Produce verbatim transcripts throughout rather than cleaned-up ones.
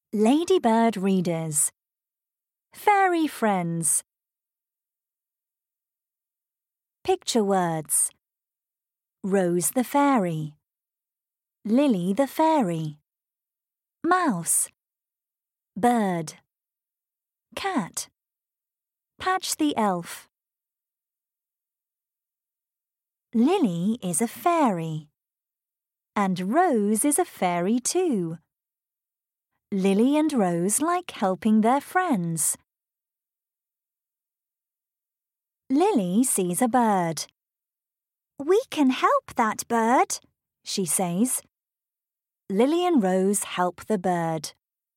Ladybird Readers. Fairy Friends. Picture words. Rose the Fairy. Lily the Fairy. Mouse. Bird. Cat. Patch the Elf. Lily is a fairy. And Rose is a fairy too. Lily and Rose like helping their friends. Lily sees a bird. "We can help that bird," she says. Lily and Rose help the bird.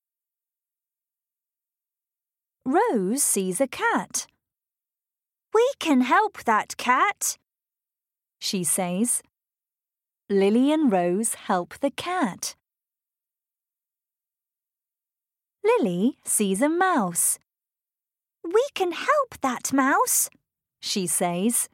Rose sees a cat. "We can help that cat," she says. Lily and Rose help the cat. Lily sees a mouse. "We can help that mouse," she says.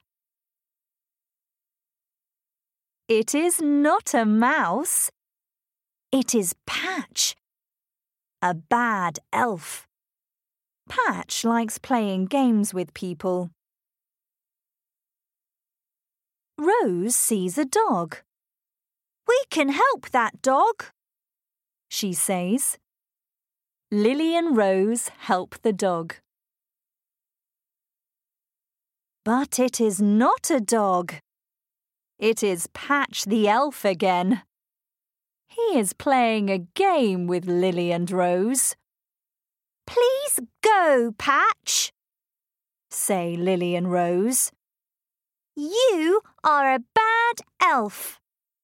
It is not a mouse. It is Patch, a bad elf. Patch likes playing games with people. Rose sees a dog. "We can help that dog," she says. Lily and Rose help the dog. But it is not a dog. It is Patch the elf again. He is playing a game with Lily and Rose. "Please go, Patch," say Lily and Rose. "You are a bad elf."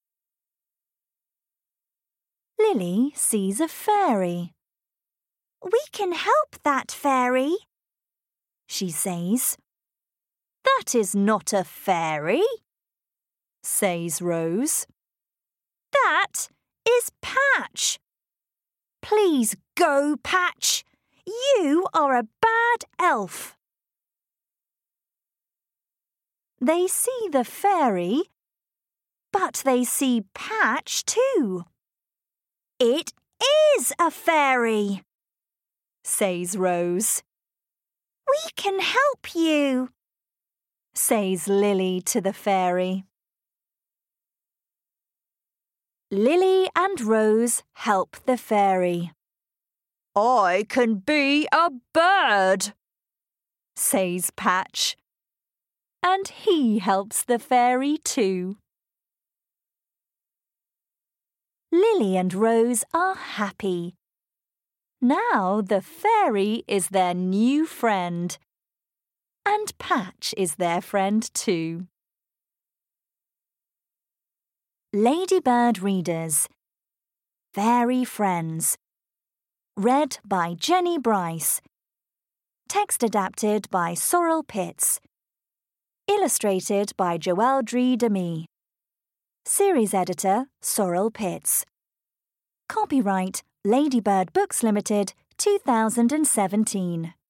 Lily sees a fairy. "We can help that fairy," she says. "That is not a fairy," says Rose. "That is Patch. Please go, Patch. You are a bad elf." They see the fairy, but they see Patch too. "It is a fairy," says Rose. "We can help you," says Lily to the fairy. Lily and Rose help the fairy. "I can be a bird," says Patch. And he helps the fairy too. Lily and Rose are happy. Now the fairy is their new friend. And Patch is their friend too. Ladybird Readers. Fairy Friends. Read by Jenny Bryce. Text adapted by Sorrel Pitts. Illustrated by Joelle Drie-Demy. Series editor Sorrel Pitts. Copyright Ladybird Books Limited two thousand seventeen.